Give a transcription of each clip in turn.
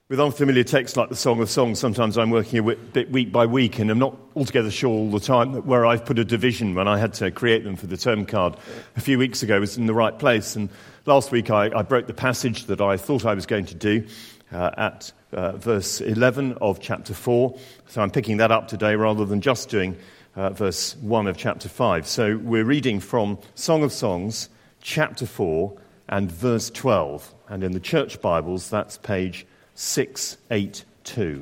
With unfamiliar texts like the Song of Songs, sometimes I'm working a bit week by week, and I'm not altogether sure all the time that where I've put a division when I had to create them for the term card a few weeks ago was in the right place. And last week I broke the passage that I thought I was going to do at verse 11 of chapter 4. So I'm picking that up today rather than just doing verse 1 of chapter 5. So we're reading from Song of Songs, chapter 4, and verse 12. And in the church Bibles, that's page 682.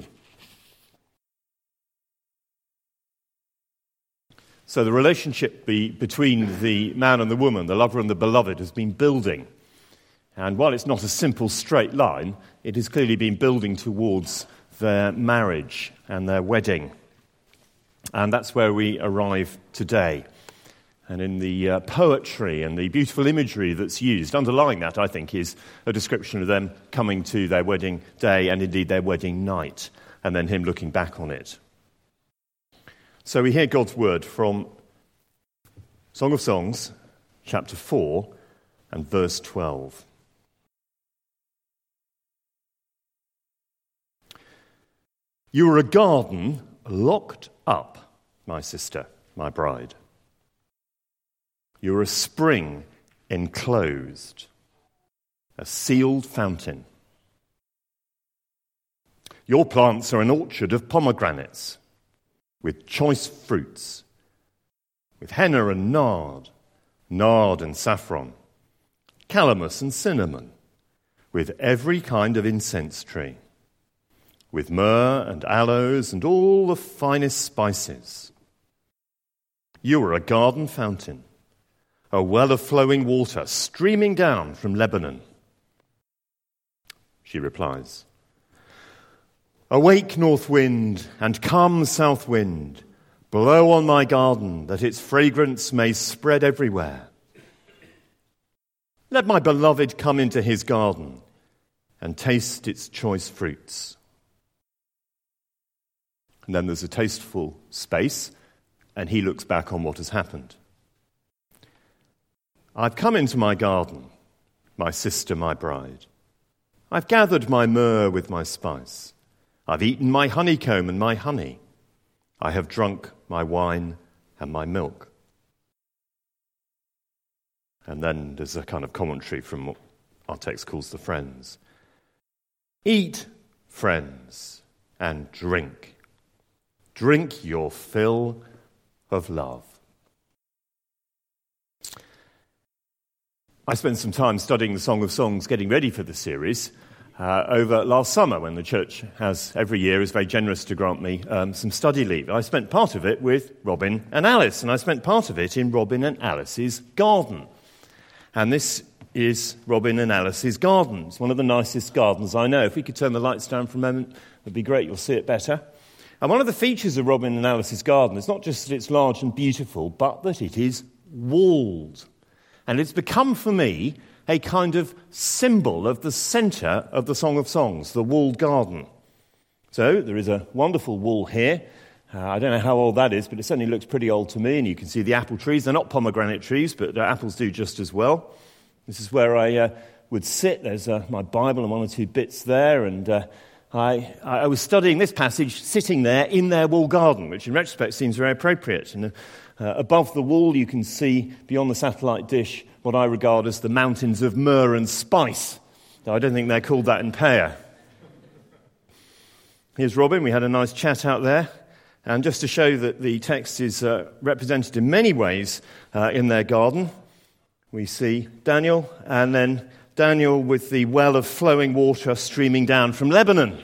So the relationship between the man and the woman, the lover and the beloved, has been building. And while it's not a simple straight line, it has clearly been building towards their marriage and their wedding. And that's where we arrive today. And in the poetry and the beautiful imagery that's used, underlying that, I think, is a description of them coming to their wedding day and indeed their wedding night, and then him looking back on it. So we hear God's word from Song of Songs, chapter 4, and verse 12. You are a garden locked up, my sister, my bride. You're a spring enclosed, a sealed fountain. Your plants are an orchard of pomegranates, with choice fruits, with henna and nard and saffron, calamus and cinnamon, with every kind of incense tree, with myrrh and aloes and all the finest spices. You are a garden fountain, a well of flowing water streaming down from Lebanon. She replies, awake, north wind, and come, south wind. Blow on my garden, that its fragrance may spread everywhere. Let my beloved come into his garden and taste its choice fruits. And then there's a tasteful space, and he looks back on what has happened. I've come into my garden, my sister, my bride. I've gathered my myrrh with my spice. I've eaten my honeycomb and my honey. I have drunk my wine and my milk. And then there's a kind of commentary from what our text calls the friends. Eat, friends, and drink. Drink your fill of love. I spent some time studying the Song of Songs, getting ready for the series, over last summer when the church every year is very generous to grant me some study leave. I spent part of it with Robin and Alice, and I spent part of it in Robin and Alice's garden. And this is Robin and Alice's garden. It's one of the nicest gardens I know. If we could turn the lights down for a moment, that'd be great. You'll see it better. And one of the features of Robin and Alice's garden is not just that it's large and beautiful, but that it is walled. And it's become for me a kind of symbol of the centre of the Song of Songs, the walled garden. So there is a wonderful wall here. I don't know how old that is, but it certainly looks pretty old to me. And you can see the apple trees. They're not pomegranate trees, but apples do just as well. This is where I would sit. There's my Bible and one or two bits there. And I was studying this passage sitting there in their walled garden, which in retrospect seems very appropriate. And above the wall, you can see beyond the satellite dish what I regard as the mountains of myrrh and spice. Though I don't think they're called that in Pear. Here's Robin. We had a nice chat out there. And just to show that the text is represented in many ways in their garden, we see Daniel, and then Daniel with the well of flowing water streaming down from Lebanon.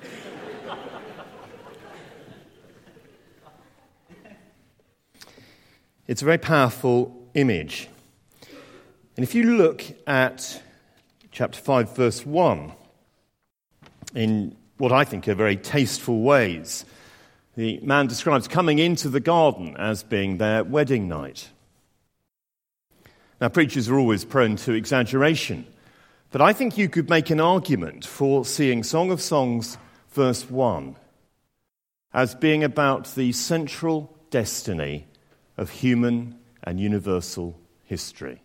It's a very powerful image. And if you look at chapter 5, verse 1, in what I think are very tasteful ways, the man describes coming into the garden as being their wedding night. Now, preachers are always prone to exaggeration, but I think you could make an argument for seeing Song of Songs, verse 1, as being about the central destiny of human and universal history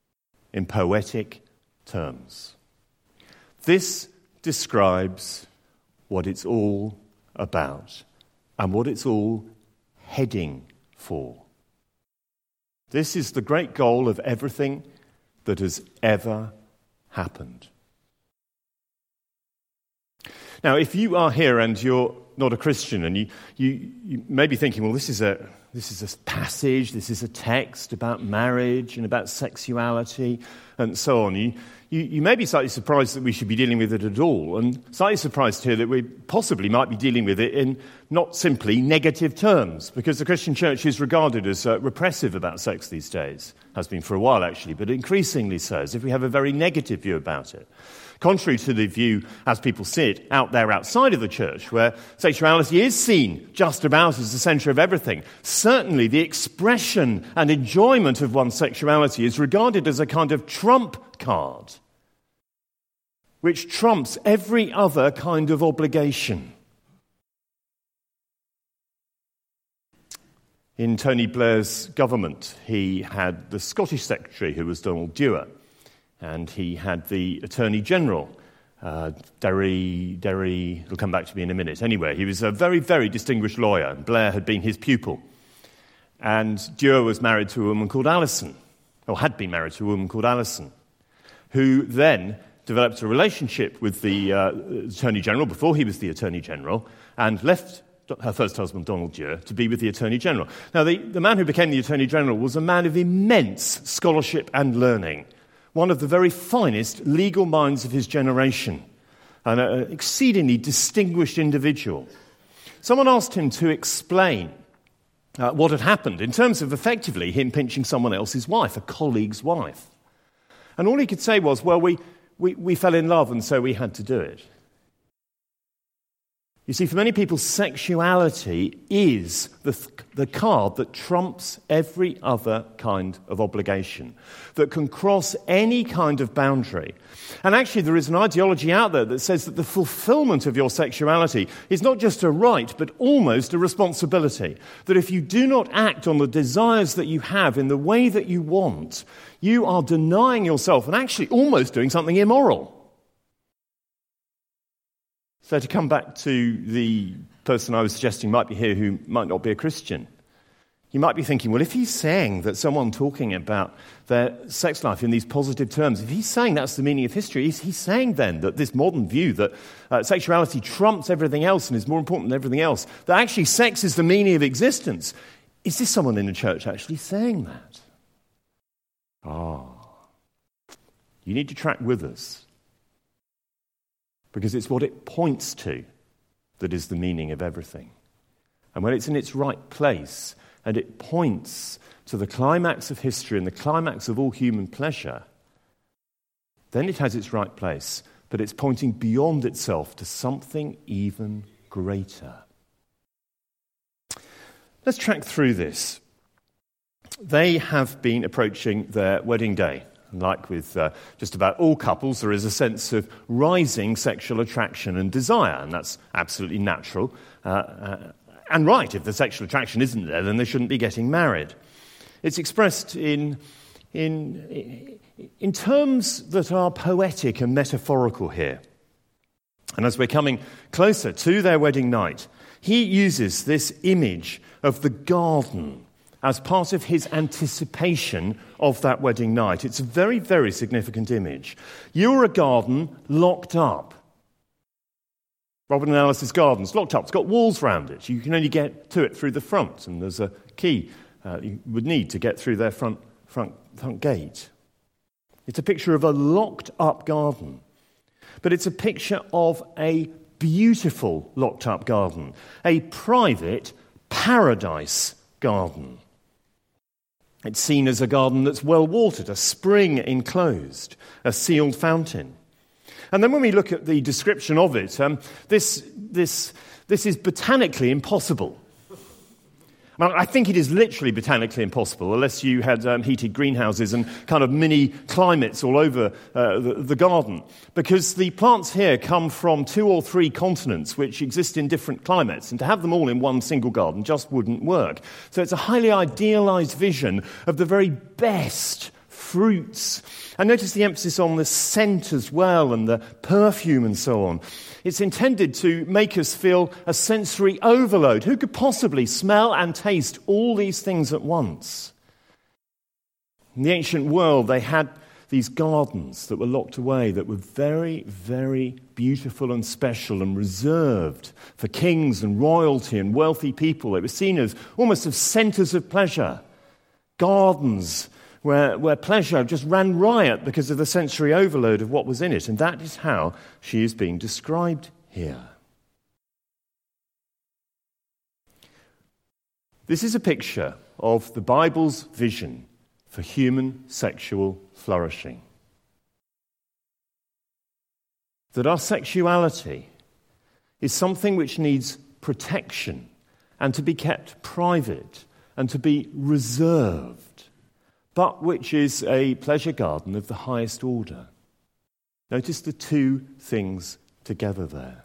in poetic terms. This describes what it's all about and what it's all heading for. This is the great goal of everything that has ever happened. Now, if you are here and you're not a Christian, and you may be thinking, well, this is a passage, this is a text about marriage and about sexuality and so on. You may be slightly surprised that we should be dealing with it at all, and slightly surprised here that we possibly might be dealing with it in not simply negative terms, because the Christian church is regarded as repressive about sex these days. Has been for a while, actually, but increasingly so, as if we have a very negative view about it. Contrary to the view, as people see it, out there outside of the church, where sexuality is seen just about as the centre of everything. Certainly the expression and enjoyment of one's sexuality is regarded as a kind of trump card, which trumps every other kind of obligation. In Tony Blair's government, he had the Scottish Secretary, who was Donald Dewar, and he had the Attorney General, Derry, it'll come back to me in a minute. Anyway, he was a very, very distinguished lawyer, and Blair had been his pupil. And Dewar was married to a woman called Alison, or had been married to a woman called Alison, who then developed a relationship with the Attorney General before he was the Attorney General, and left her first husband, Donald Dewar, to be with the Attorney General. Now, the man who became the Attorney General was a man of immense scholarship and learning, one of the very finest legal minds of his generation, and an exceedingly distinguished individual. Someone asked him to explain what had happened in terms of effectively him pinching someone else's wife, a colleague's wife. And all he could say was, well, we fell in love and so we had to do it. You see, for many people, sexuality is the card that trumps every other kind of obligation, that can cross any kind of boundary. And actually, there is an ideology out there that says that the fulfillment of your sexuality is not just a right, but almost a responsibility. That if you do not act on the desires that you have in the way that you want, you are denying yourself and actually almost doing something immoral. So to come back to the person I was suggesting might be here who might not be a Christian, you might be thinking, well, if he's saying that someone talking about their sex life in these positive terms, if he's saying that's the meaning of history, is he saying then that this modern view that sexuality trumps everything else and is more important than everything else, that actually sex is the meaning of existence? Is this someone in the church actually saying that? You need to track with us, because it's what it points to that is the meaning of everything. And when it's in its right place, and it points to the climax of history and the climax of all human pleasure, then it has its right place, but it's pointing beyond itself to something even greater. Let's track through this. They have been approaching their wedding day. Like with just about all couples, there is a sense of rising sexual attraction and desire, and that's absolutely natural and right. If the sexual attraction isn't there, then they shouldn't be getting married. It's expressed in terms that are poetic and metaphorical here. And as we're coming closer to their wedding night, he uses this image of the garden as part of his anticipation of that wedding night. It's a very, very significant image. You're a garden locked up. Robin and Alice's garden's locked up. It's got walls round it. You can only get to it through the front, and there's a key you would need to get through their front gate. It's a picture of a locked up garden, but it's a picture of a beautiful locked up garden, a private paradise garden. It's seen as a garden that's well watered, a spring enclosed, a sealed fountain. And then when we look at the description of it, this is botanically impossible. I think it is literally botanically impossible unless you had heated greenhouses and kind of mini climates all over the garden. Because the plants here come from 2 or 3 continents which exist in different climates, and to have them all in one single garden just wouldn't work. So it's a highly idealized vision of the very best, fruits. And notice the emphasis on the scent as well and the perfume and so on. It's intended to make us feel a sensory overload. Who could possibly smell and taste all these things at once? In the ancient world, they had these gardens that were locked away that were very, very beautiful and special and reserved for kings and royalty and wealthy people. They were seen as almost as centres of pleasure. Gardens where pleasure just ran riot because of the sensory overload of what was in it. And that is how she is being described here. This is a picture of the Bible's vision for human sexual flourishing. That our sexuality is something which needs protection and to be kept private and to be reserved, but which is a pleasure garden of the highest order. Notice the two things together there.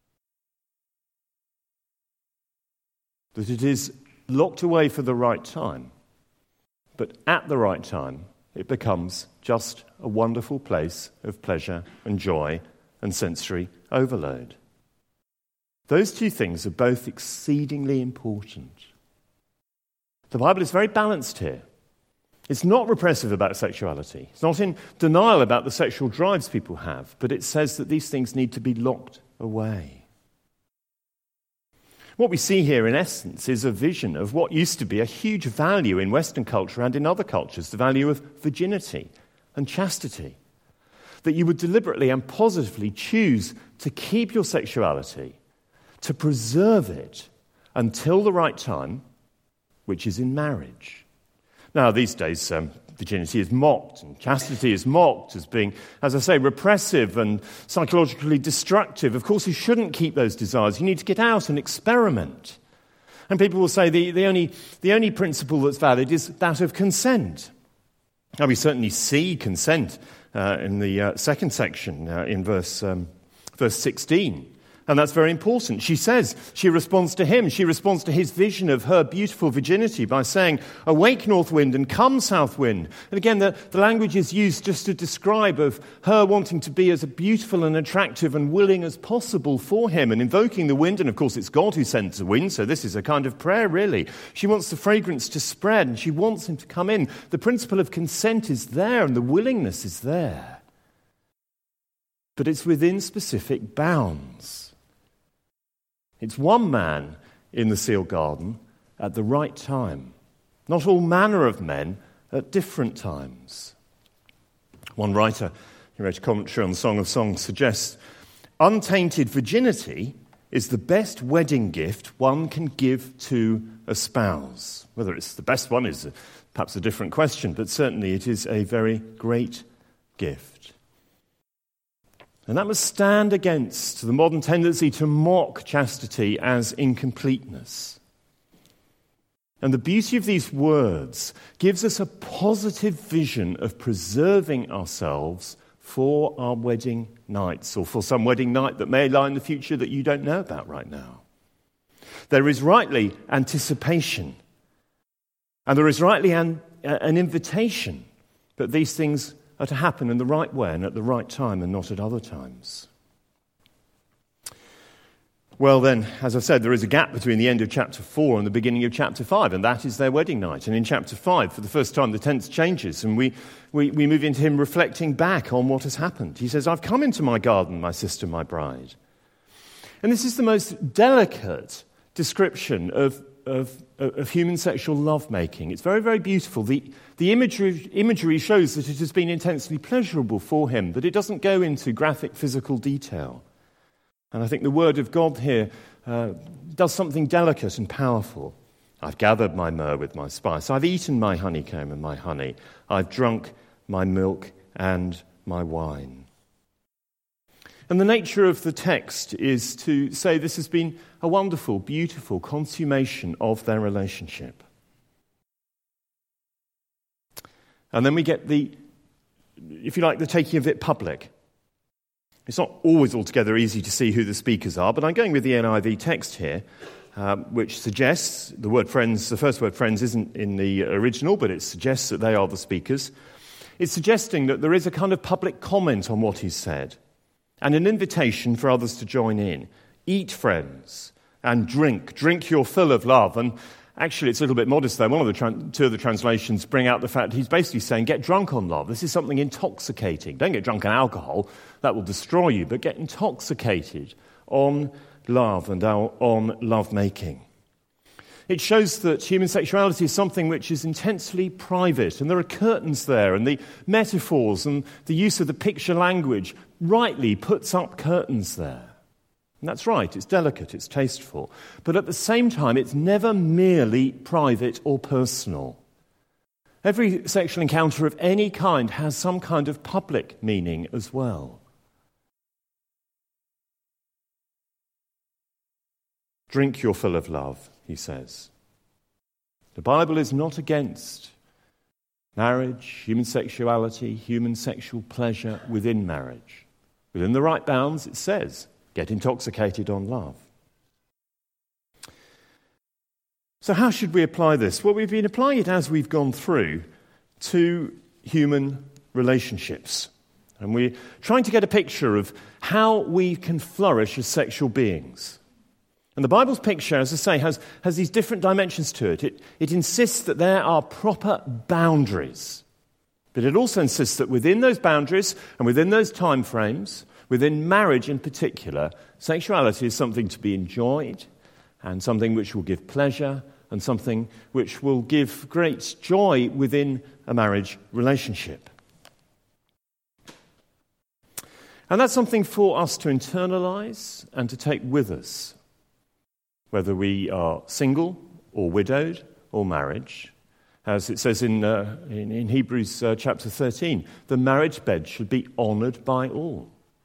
That it is locked away for the right time, but at the right time, it becomes just a wonderful place of pleasure and joy and sensory overload. Those two things are both exceedingly important. The Bible is very balanced here. It's not repressive about sexuality. It's not in denial about the sexual drives people have, but it says that these things need to be locked away. What we see here, in essence, is a vision of what used to be a huge value in Western culture and in other cultures, the value of virginity and chastity. That you would deliberately and positively choose to keep your sexuality, to preserve it until the right time, which is in marriage. Now, these days, virginity is mocked and chastity is mocked as being, as I say, repressive and psychologically destructive. Of course, you shouldn't keep those desires. You need to get out and experiment. And people will say the only principle that's valid is that of consent. Now, we certainly see consent in the second section in verse 16. And that's very important. She says, she responds to him. She responds to his vision of her beautiful virginity by saying, "Awake, north wind, and come, south wind." And again, the language is used just to describe of her wanting to be as beautiful and attractive and willing as possible for him and invoking the wind. And of course, it's God who sends the wind, so this is a kind of prayer, really. She wants the fragrance to spread, and she wants him to come in. The principle of consent is there, and the willingness is there. But it's within specific bounds. It's one man in the sealed garden at the right time. Not all manner of men at different times. One writer, who wrote a commentary on the Song of Songs, suggests untainted virginity is the best wedding gift one can give to a spouse. Whether it's the best one is perhaps a different question, but certainly it is a very great gift. And that must stand against the modern tendency to mock chastity as incompleteness. And the beauty of these words gives us a positive vision of preserving ourselves for our wedding nights, or for some wedding night that may lie in the future that you don't know about right now. There is rightly anticipation, and there is rightly an invitation that these things are to happen in the right way and at the right time and not at other times. Well then, as I've said, there is a gap between the end of chapter 4 and the beginning of chapter 5, and that is their wedding night. And in chapter 5, for the first time, the tense changes, and we move into him reflecting back on what has happened. He says, "I've come into my garden, my sister, my bride." And this is the most delicate description of human sexual lovemaking. It's very, very beautiful. The imagery shows that it has been intensely pleasurable for him, that it doesn't go into graphic physical detail. And I think the word of God here does something delicate and powerful. "I've gathered my myrrh with my spice. I've eaten my honeycomb and my honey. I've drunk my milk and my wine." And the nature of the text is to say this has been a wonderful, beautiful consummation of their relationship. And then we get the taking of it public. It's not always altogether easy to see who the speakers are, but I'm going with the NIV text here, which suggests the word friends, the first word friends isn't in the original, but it suggests that they are the speakers. It's suggesting that there is a kind of public comment on what he's said and an invitation for others to join in. Eat, friends, and drink. Drink your fill of love. And actually, it's a little bit modest there. One of the two of the translations bring out the fact he's basically saying, get drunk on love. This is something intoxicating. Don't get drunk on alcohol. That will destroy you. But get intoxicated on love and on love-making. It shows that human sexuality is something which is intensely private, and there are curtains there, and the metaphors and the use of the picture language rightly puts up curtains there. And that's right, it's delicate, it's tasteful. But at the same time, it's never merely private or personal. Every sexual encounter of any kind has some kind of public meaning as well. Drink your fill of love, he says. The Bible is not against marriage, human sexuality, human sexual pleasure within marriage. Within the right bounds, it says, get intoxicated on love. So how should we apply this? Well, we've been applying it as we've gone through to human relationships. And we're trying to get a picture of how we can flourish as sexual beings. And the Bible's picture, as I say, has these different dimensions to it. It insists that there are proper boundaries. But it also insists that within those boundaries and within those time frames, within marriage in particular, sexuality is something to be enjoyed and something which will give pleasure and something which will give great joy within a marriage relationship. And that's something for us to internalize and to take with us, whether we are single or widowed or marriage. As it says in Hebrews chapter 13, the marriage bed should be honoured by all.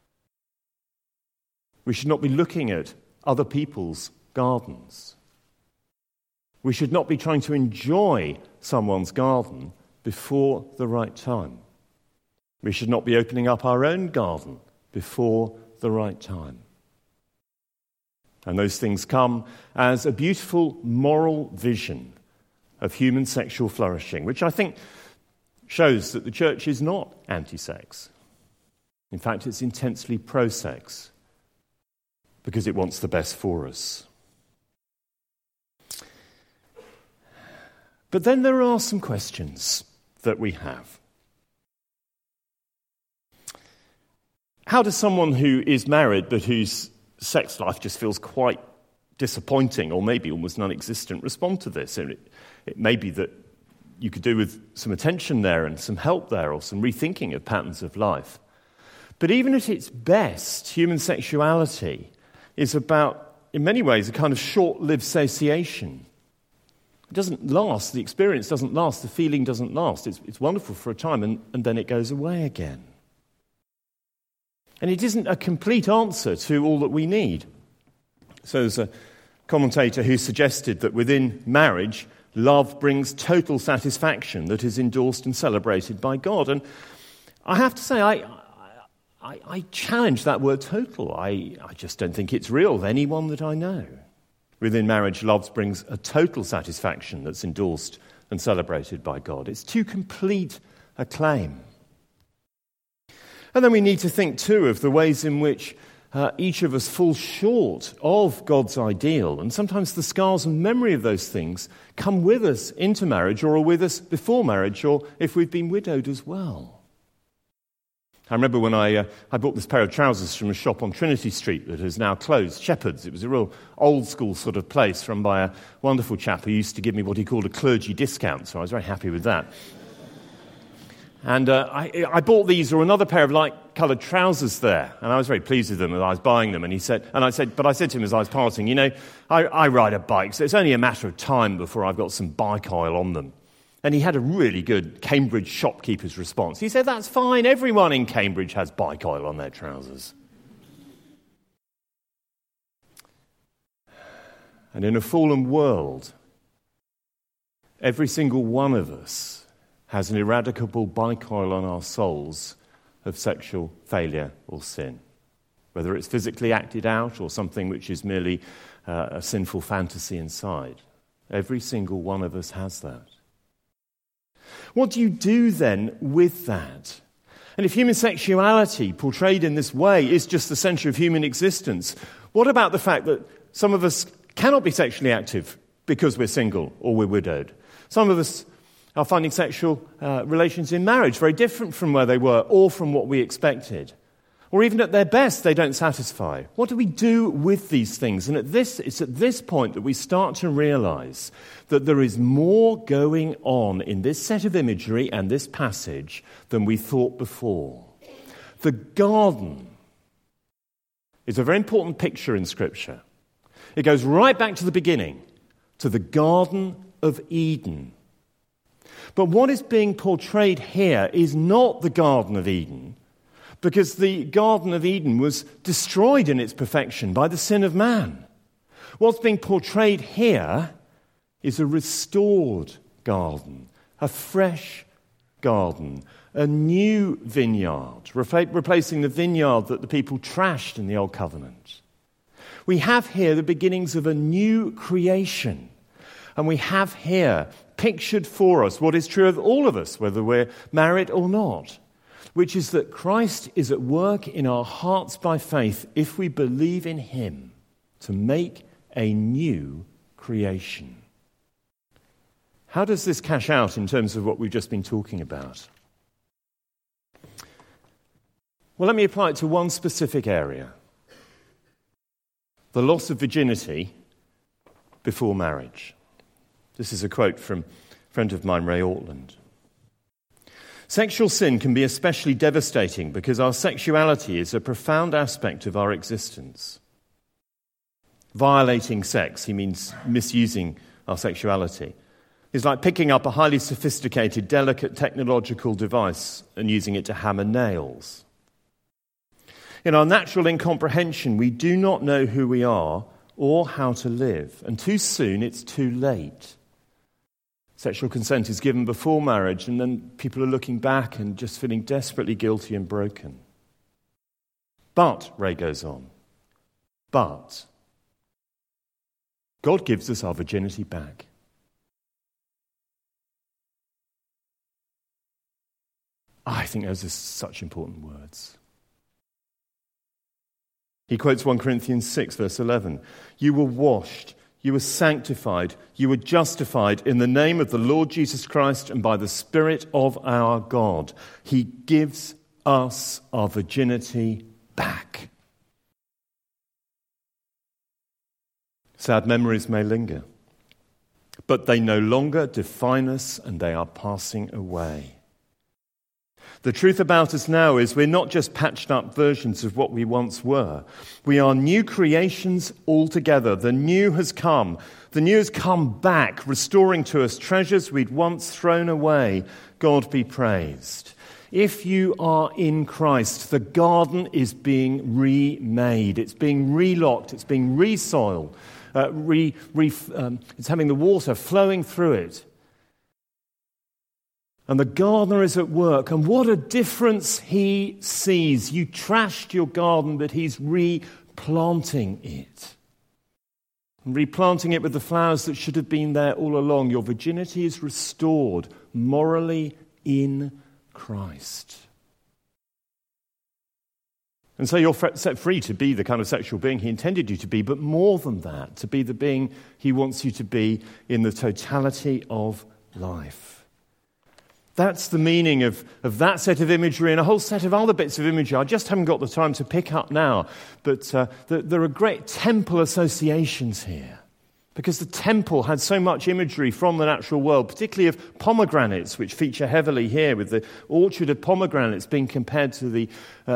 We should not be looking at other people's gardens. We should not be trying to enjoy someone's garden before the right time. We should not be opening up our own garden before the right time. And those things come as a beautiful moral vision of human sexual flourishing, which I think shows that the church is not anti-sex. In fact, it's intensely pro-sex because it wants the best for us. But then there are some questions that we have. How does someone who is married but whose sex life just feels quite disappointing or maybe almost non-existent respond to this? And it may be that you could do with some attention there and some help there or some rethinking of patterns of life. But even at its best, human sexuality is about, in many ways, a kind of short-lived satiation. It doesn't last, the experience doesn't last, the feeling doesn't last. It's wonderful for a time and then it goes away again. And it isn't a complete answer to all that we need. So there's a commentator who suggested that within marriage, love brings total satisfaction that is endorsed and celebrated by God. And I have to say, I challenge that word total. I just don't think it's real of anyone that I know. Within marriage, love brings a total satisfaction that's endorsed and celebrated by God. It's too complete a claim. And then we need to think, too, of the ways in which each of us falls short of God's ideal. And sometimes the scars and memory of those things come with us into marriage or are with us before marriage or if we've been widowed as well. I remember when I bought this pair of trousers from a shop on Trinity Street that has now closed, Shepherd's. It was a real old-school sort of place run by a wonderful chap who used to give me what he called a clergy discount, so I was very happy with that. And I bought these or another pair of light-coloured trousers there, and I was very pleased with them as I was buying them. And I said to him as I was parting, I ride a bike, so it's only a matter of time before I've got some bike oil on them. And he had a really good Cambridge shopkeeper's response. He said, that's fine, everyone in Cambridge has bike oil on their trousers. And in a fallen world, every single one of us has an eradicable bike oil on our souls of sexual failure or sin. Whether it's physically acted out or something which is merely a sinful fantasy inside. Every single one of us has that. What do you do then with that? And if human sexuality, portrayed in this way, is just the centre of human existence, what about the fact that some of us cannot be sexually active because we're single or we're widowed? Some of us are finding sexual relations in marriage very different from where they were or from what we expected. Or even at their best, they don't satisfy. What do we do with these things? And it's at this point that we start to realize that there is more going on in this set of imagery and this passage than we thought before. The garden is a very important picture in Scripture. It goes right back to the beginning, to the Garden of Eden. But what is being portrayed here is not the Garden of Eden, because the Garden of Eden was destroyed in its perfection by the sin of man. What's being portrayed here is a restored garden, a fresh garden, a new vineyard, replacing the vineyard that the people trashed in the Old Covenant. We have here the beginnings of a new creation, and we have here pictured for us what is true of all of us, whether we're married or not, which is that Christ is at work in our hearts by faith if we believe in him to make a new creation. How does this cash out in terms of what we've just been talking about? Well, let me apply it to one specific area: the loss of virginity before marriage. This is a quote from a friend of mine, Ray Ortland. Sexual sin can be especially devastating because our sexuality is a profound aspect of our existence. Violating sex, he means misusing our sexuality, is like picking up a highly sophisticated, delicate technological device and using it to hammer nails. In our natural incomprehension, we do not know who we are or how to live, and too soon it's too late. Sexual consent is given before marriage, and then people are looking back and just feeling desperately guilty and broken. But, Ray goes on, but God gives us our virginity back. I think those are such important words. He quotes 1 Corinthians 6, verse 11. You were washed, you were sanctified, you were justified in the name of the Lord Jesus Christ and by the Spirit of our God. He gives us our virginity back. Sad memories may linger, but they no longer define us and they are passing away. The truth about us now is we're not just patched up versions of what we once were. We are new creations altogether. The new has come. The new has come back, restoring to us treasures we'd once thrown away. God be praised. If you are in Christ, the garden is being remade. It's being relocked. It's being resoiled. It's having the water flowing through it. And the gardener is at work, and what a difference he sees. You trashed your garden, but he's replanting it. And replanting it with the flowers that should have been there all along. Your virginity is restored morally in Christ. And so you're set free to be the kind of sexual being he intended you to be, but more than that, to be the being he wants you to be in the totality of life. That's the meaning of that set of imagery and a whole set of other bits of imagery I just haven't got the time to pick up now. But there are great temple associations here, because the temple had so much imagery from the natural world, particularly of pomegranates, which feature heavily here, with the orchard of pomegranates being compared to the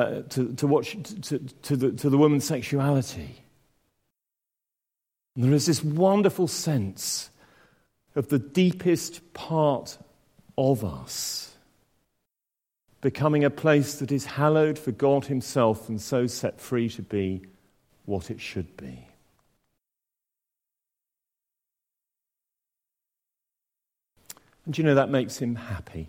woman's sexuality. And there is this wonderful sense of the deepest part of us becoming a place that is hallowed for God himself and so set free to be what it should be. And you know, that makes him happy.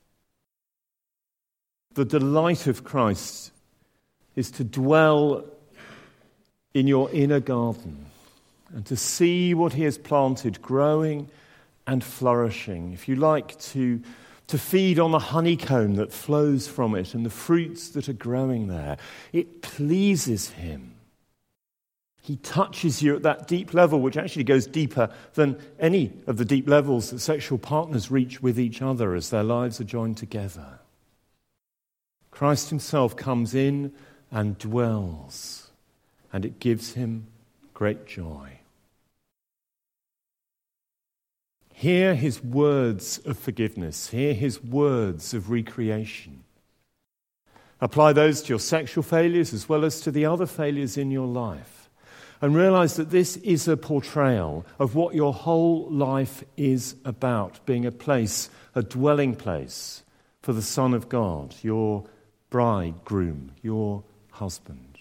The delight of Christ is to dwell in your inner garden and to see what he has planted growing and flourishing. If you like, to to feed on the honeycomb that flows from it and the fruits that are growing there. It pleases him. He touches you at that deep level, which actually goes deeper than any of the deep levels that sexual partners reach with each other as their lives are joined together. Christ himself comes in and dwells, and it gives him great joy. Hear his words of forgiveness. Hear his words of recreation. Apply those to your sexual failures as well as to the other failures in your life. And realize that this is a portrayal of what your whole life is about, being a place, a dwelling place for the Son of God, your bridegroom, your husband.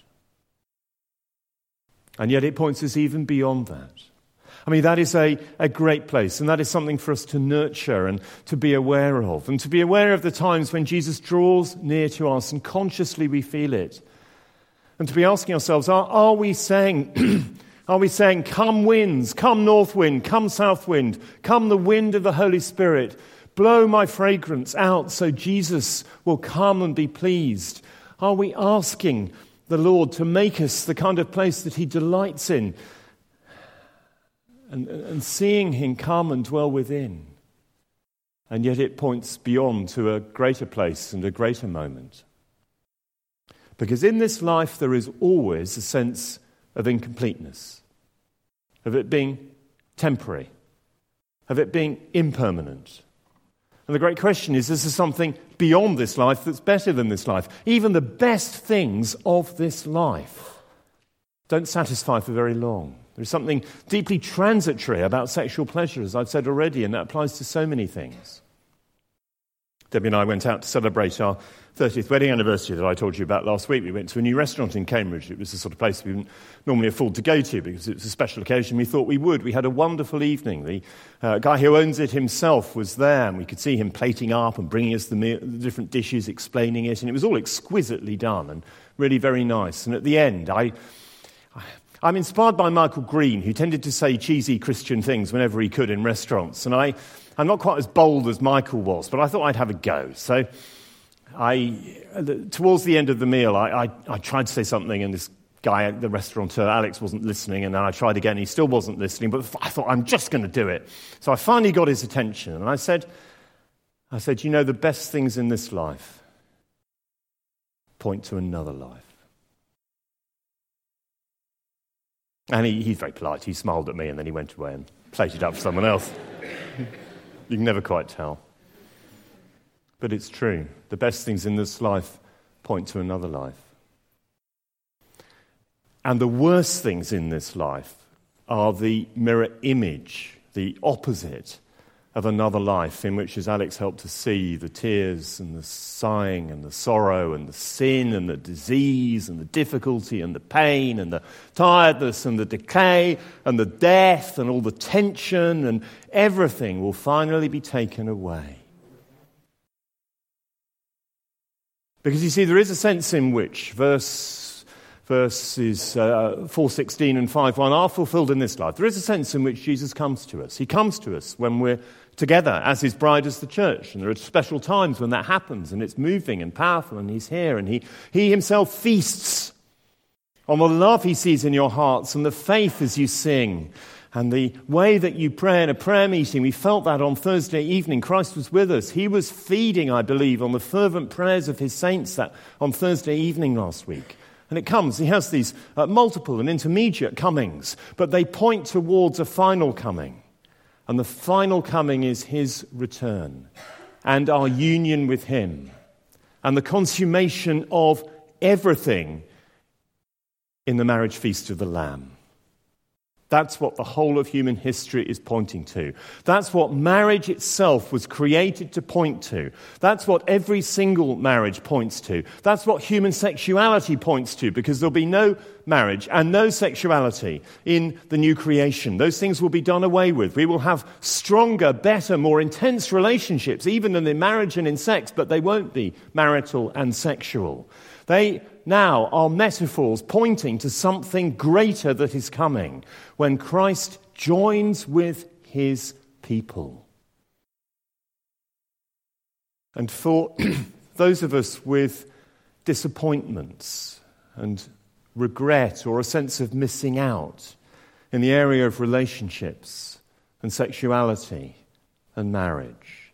And yet it points us even beyond that. I mean, that is a great place, and that is something for us to nurture and to be aware of, and to be aware of the times when Jesus draws near to us and consciously we feel it. And to be asking ourselves, are we saying, come winds, come north wind, come south wind, come the wind of the Holy Spirit, blow my fragrance out so Jesus will come and be pleased? Are we asking the Lord to make us the kind of place that he delights in, and seeing him come and dwell within? And yet it points beyond to a greater place and a greater moment. Because in this life there is always a sense of incompleteness, of it being temporary, of it being impermanent. And the great question is there something beyond this life that's better than this life? Even the best things of this life don't satisfy for very long. There's something deeply transitory about sexual pleasure, as I've said already, and that applies to so many things. Debbie and I went out to celebrate our 30th wedding anniversary that I told you about last week. We went to a new restaurant in Cambridge. It was the sort of place we wouldn't normally afford to go to because it was a special occasion. We thought we would. We had a wonderful evening. The guy who owns it himself was there, and we could see him plating up and bringing us the different dishes, explaining it, and it was all exquisitely done and really very nice. And at the end, I'm inspired by Michael Green, who tended to say cheesy Christian things whenever he could in restaurants. And I'm not quite as bold as Michael was, but I thought I'd have a go. So towards the end of the meal, I tried to say something, and this guy, the restaurateur, Alex, wasn't listening. And then I tried again, he still wasn't listening. But I thought, I'm just going to do it. So I finally got his attention. And I said, you know, the best things in this life point to another life. And he's very polite. He smiled at me and then he went away and plated up for someone else. You can never quite tell. But it's true. The best things in this life point to another life. And the worst things in this life are the mirror image, the opposite of another life in which, as Alex helped us see, the tears and the sighing and the sorrow and the sin and the disease and the difficulty and the pain and the tiredness and the decay and the death and all the tension and everything will finally be taken away. Because you see, there is a sense in which verses 4:16 and 5:1 are fulfilled in this life. There is a sense in which Jesus comes to us. He comes to us when we're together as his bride, as the church. And there are special times when that happens, and it's moving and powerful, and he's here, and he himself feasts on the love he sees in your hearts and the faith as you sing and the way that you pray in a prayer meeting. We felt that on Thursday evening. Christ was with us. He was feeding, I believe, on the fervent prayers of his saints that on Thursday evening last week. And it comes, he has these multiple and intermediate comings, but they point towards a final coming. And the final coming is his return and our union with him and the consummation of everything in the marriage feast of the Lamb. That's what the whole of human history is pointing to. That's what marriage itself was created to point to. That's what every single marriage points to. That's what human sexuality points to, because there'll be no marriage and no sexuality in the new creation. Those things will be done away with. We will have stronger, better, more intense relationships, even in marriage and in sex, but they won't be marital and sexual. They now are metaphors pointing to something greater that is coming when Christ joins with his people. And for those of us with disappointments and regret or a sense of missing out in the area of relationships and sexuality and marriage.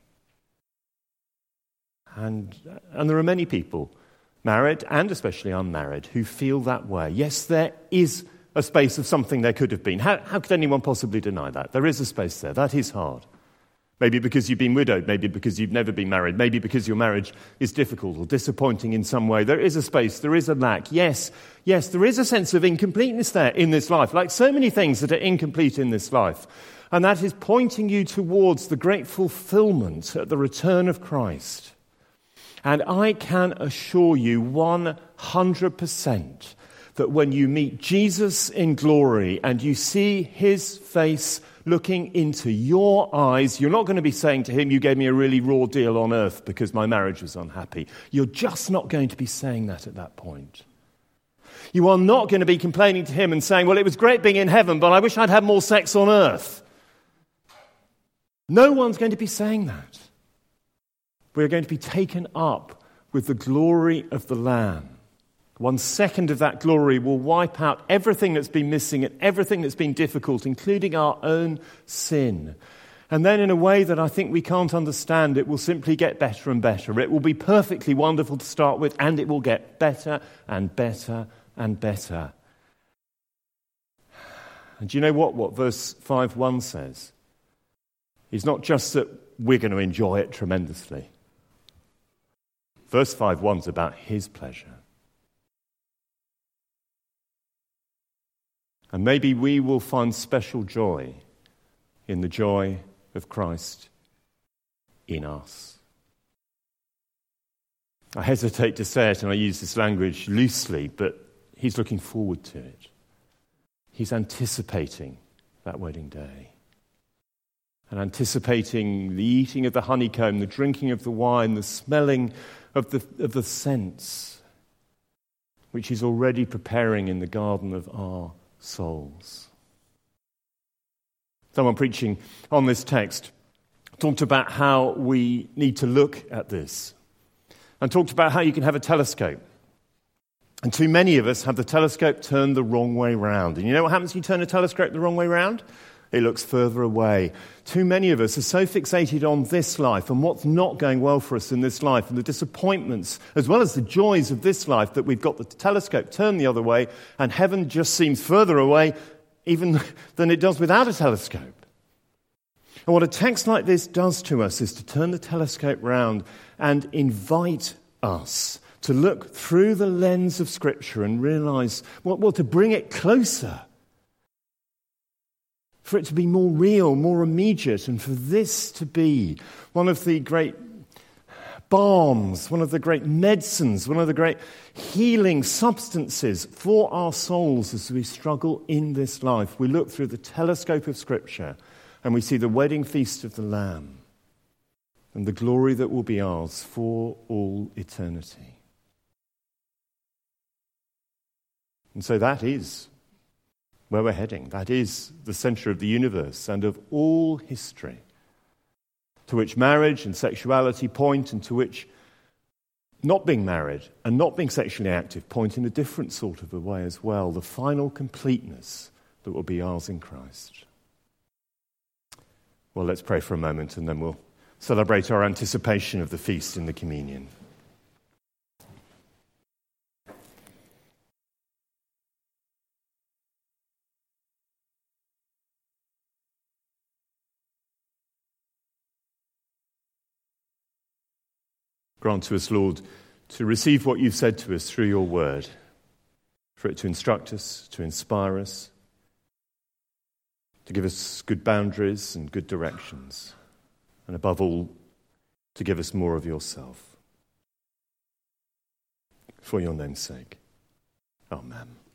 And there are many people, married and especially unmarried, who feel that way. Yes, there is a space of something there could have been. How could anyone possibly deny that? There is a space there. That is hard. Maybe because you've been widowed, maybe because you've never been married, maybe because your marriage is difficult or disappointing in some way. There is a space, there is a lack. Yes, there is a sense of incompleteness there in this life, like so many things that are incomplete in this life. And that is pointing you towards the great fulfillment at the return of Christ. And I can assure you 100% that when you meet Jesus in glory and you see his face looking into your eyes, you're not going to be saying to him, you gave me a really raw deal on earth because my marriage was unhappy. You're just not going to be saying that at that point. You are not going to be complaining to him and saying, well, it was great being in heaven, but I wish I'd had more sex on earth. No one's going to be saying that. We're going to be taken up with the glory of the Lamb. 1 second of that glory will wipe out everything that's been missing and everything that's been difficult, including our own sin. And then in a way that I think we can't understand, it will simply get better and better. It will be perfectly wonderful to start with, and it will get better and better and better. And do you know what verse 5:1 says? It's not just that we're going to enjoy it tremendously. Verse 5:1 is about his pleasure. And maybe we will find special joy in the joy of Christ in us. I hesitate to say it, and I use this language loosely, but he's looking forward to it. He's anticipating that wedding day. And anticipating the eating of the honeycomb, the drinking of the wine, the smelling of the scents, which he's already preparing in the garden of our souls. Someone preaching on this text talked about how we need to look at this and talked about how you can have a telescope. And too many of us have the telescope turned the wrong way round. And you know what happens when you turn a telescope the wrong way round? It looks further away. Too many of us are so fixated on this life and what's not going well for us in this life and the disappointments as well as the joys of this life that we've got the telescope turned the other way, and heaven just seems further away even than it does without a telescope. And what a text like this does to us is to turn the telescope round and invite us to look through the lens of Scripture and realize, well, to bring it closer, for it to be more real, more immediate, and for this to be one of the great balms, one of the great medicines, one of the great healing substances for our souls as we struggle in this life. We look through the telescope of Scripture and we see the wedding feast of the Lamb and the glory that will be ours for all eternity. And so that is where we're heading. That is the center of the universe and of all history, to which marriage and sexuality point, and to which not being married and not being sexually active point in a different sort of a way as well, the final completeness that will be ours in Christ. Well, let's pray for a moment and then we'll celebrate our anticipation of the feast in the communion. Grant to us, Lord, to receive what you've said to us through your word, for it to instruct us, to inspire us, to give us good boundaries and good directions, and above all, to give us more of yourself. For your name's sake. Amen.